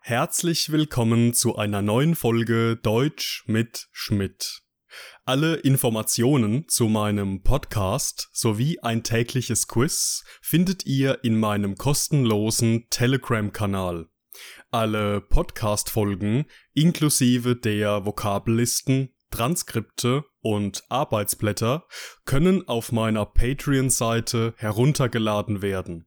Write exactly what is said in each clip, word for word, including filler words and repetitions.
Herzlich willkommen zu einer neuen Folge Deutsch mit Schmidt. Alle Informationen zu meinem Podcast sowie ein tägliches Quiz findet ihr in meinem kostenlosen Telegram-Kanal. Alle Podcast-Folgen inklusive der Vokabellisten, Transkripte und Arbeitsblätter können auf meiner Patreon-Seite heruntergeladen werden.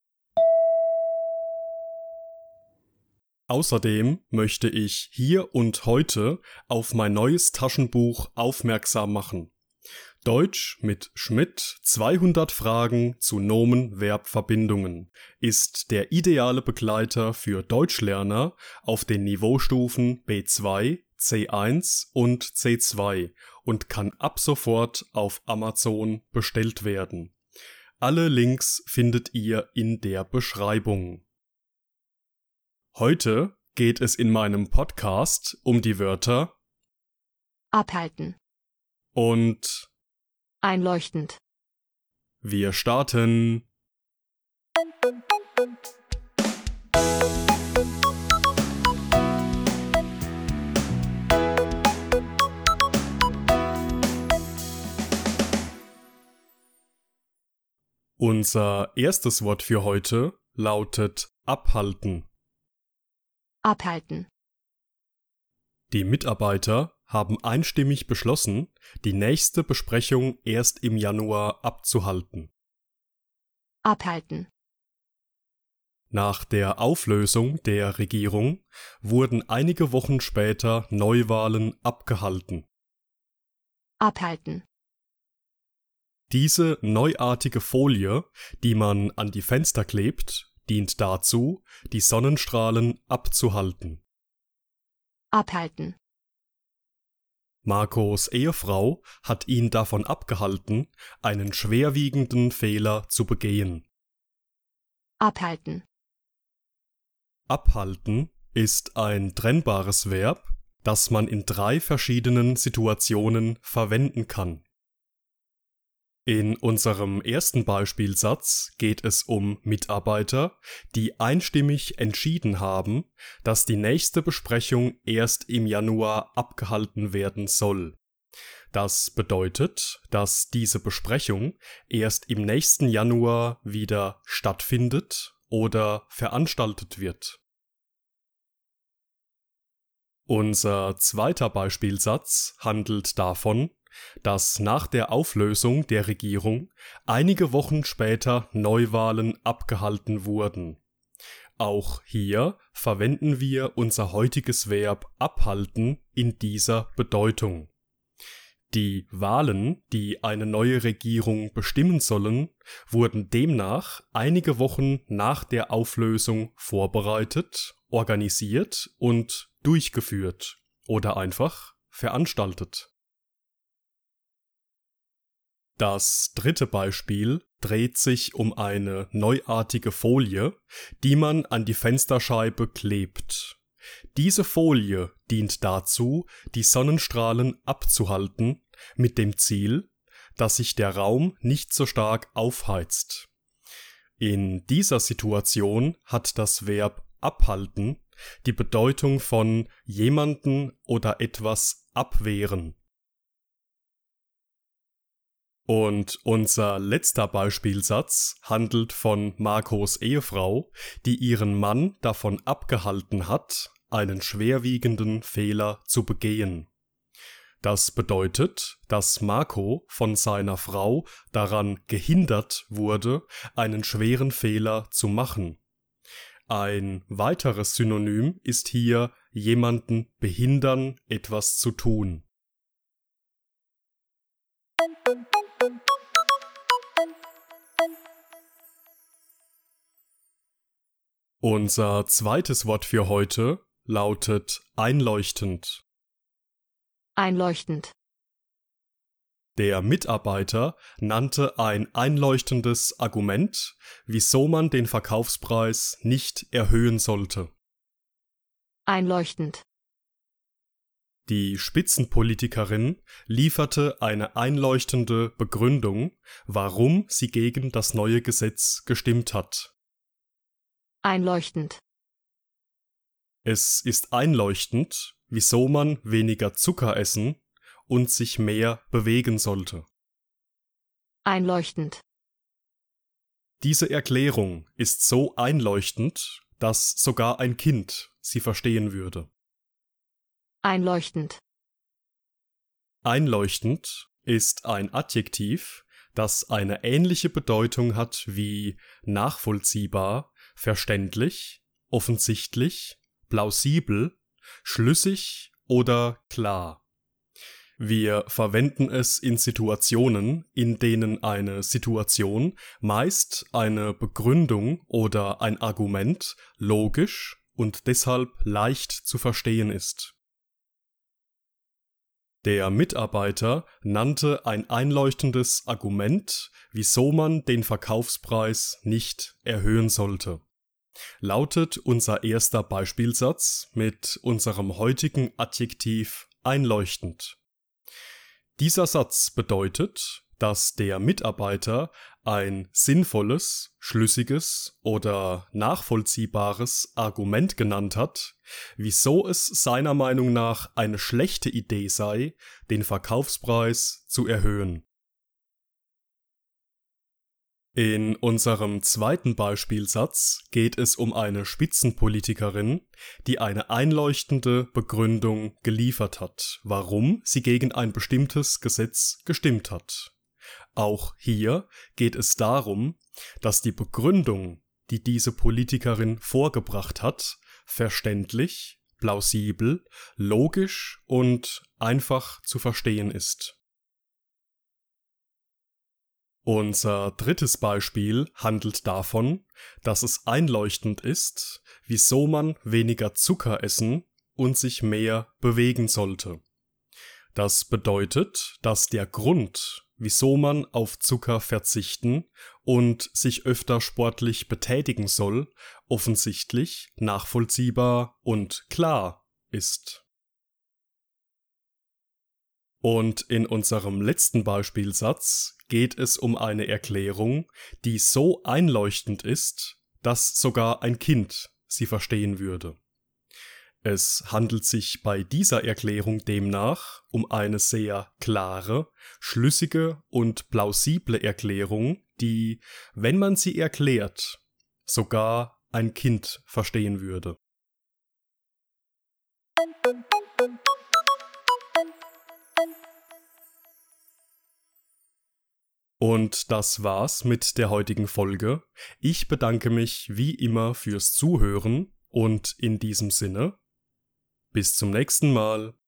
Außerdem möchte ich hier und heute auf mein neues Taschenbuch aufmerksam machen. Deutsch mit Schmidt zweihundert Fragen zu Nomen-Verb-Verbindungen ist der ideale Begleiter für Deutschlerner auf den Niveaustufen B zwei, C eins und C zwei und kann ab sofort auf Amazon bestellt werden. Alle Links findet ihr in der Beschreibung. Heute geht es in meinem Podcast um die Wörter abhalten und einleuchtend. Wir starten. Unser erstes Wort für heute lautet abhalten. Abhalten. Die Mitarbeiter haben einstimmig beschlossen, die nächste Besprechung erst im Januar abzuhalten. Abhalten. Nach der Auflösung der Regierung wurden einige Wochen später Neuwahlen abgehalten. Abhalten. Diese neuartige Folie, die man an die Fenster klebt, dient dazu, die Sonnenstrahlen abzuhalten. Abhalten. Marcos Ehefrau hat ihn davon abgehalten, einen schwerwiegenden Fehler zu begehen. Abhalten. Abhalten ist ein trennbares Verb, das man in drei verschiedenen Situationen verwenden kann. In unserem ersten Beispielsatz geht es um Mitarbeiter, die einstimmig entschieden haben, dass die nächste Besprechung erst im Januar abgehalten werden soll. Das bedeutet, dass diese Besprechung erst im nächsten Januar wieder stattfindet oder veranstaltet wird. Unser zweiter Beispielsatz handelt davon, dass nach der Auflösung der Regierung einige Wochen später Neuwahlen abgehalten wurden. Auch hier verwenden wir unser heutiges Verb abhalten in dieser Bedeutung. Die Wahlen, die eine neue Regierung bestimmen sollen, wurden demnach einige Wochen nach der Auflösung vorbereitet, organisiert und durchgeführt oder einfach veranstaltet. Das dritte Beispiel dreht sich um eine neuartige Folie, die man an die Fensterscheibe klebt. Diese Folie dient dazu, die Sonnenstrahlen abzuhalten, mit dem Ziel, dass sich der Raum nicht so stark aufheizt. In dieser Situation hat das Verb abhalten die Bedeutung von jemanden oder etwas abwehren. Und unser letzter Beispielsatz handelt von Marcos Ehefrau, die ihren Mann davon abgehalten hat, einen schwerwiegenden Fehler zu begehen. Das bedeutet, dass Marco von seiner Frau daran gehindert wurde, einen schweren Fehler zu machen. Ein weiteres Synonym ist hier jemanden behindern, etwas zu tun. Unser zweites Wort für heute lautet einleuchtend. Einleuchtend. Der Mitarbeiter nannte ein einleuchtendes Argument, wieso man den Verkaufspreis nicht erhöhen sollte. Einleuchtend. Die Spitzenpolitikerin lieferte eine einleuchtende Begründung, warum sie gegen das neue Gesetz gestimmt hat. Einleuchtend. Es ist einleuchtend, wieso man weniger Zucker essen und sich mehr bewegen sollte. Einleuchtend. Diese Erklärung ist so einleuchtend, dass sogar ein Kind sie verstehen würde. Einleuchtend. Einleuchtend ist ein Adjektiv, das eine ähnliche Bedeutung hat wie nachvollziehbar, verständlich, offensichtlich, plausibel, schlüssig oder klar. Wir verwenden es in Situationen, in denen eine Situation meist eine Begründung oder ein Argument logisch und deshalb leicht zu verstehen ist. Der Mitarbeiter nannte ein einleuchtendes Argument, wieso man den Verkaufspreis nicht erhöhen sollte. Lautet unser erster Beispielsatz mit unserem heutigen Adjektiv einleuchtend. Dieser Satz bedeutet, dass der Mitarbeiter ein sinnvolles, schlüssiges oder nachvollziehbares Argument genannt hat, wieso es seiner Meinung nach eine schlechte Idee sei, den Verkaufspreis zu erhöhen. In unserem zweiten Beispielsatz geht es um eine Spitzenpolitikerin, die eine einleuchtende Begründung geliefert hat, warum sie gegen ein bestimmtes Gesetz gestimmt hat. Auch hier geht es darum, dass die Begründung, die diese Politikerin vorgebracht hat, verständlich, plausibel, logisch und einfach zu verstehen ist. Unser drittes Beispiel handelt davon, dass es einleuchtend ist, wieso man weniger Zucker essen und sich mehr bewegen sollte. Das bedeutet, dass der Grund, wieso man auf Zucker verzichten und sich öfter sportlich betätigen soll, offensichtlich, nachvollziehbar und klar ist. Und in unserem letzten Beispielsatz geht es um eine Erklärung, die so einleuchtend ist, dass sogar ein Kind sie verstehen würde. Es handelt sich bei dieser Erklärung demnach um eine sehr klare, schlüssige und plausible Erklärung, die, wenn man sie erklärt, sogar ein Kind verstehen würde. Und das war's mit der heutigen Folge. Ich bedanke mich wie immer fürs Zuhören und in diesem Sinne, bis zum nächsten Mal.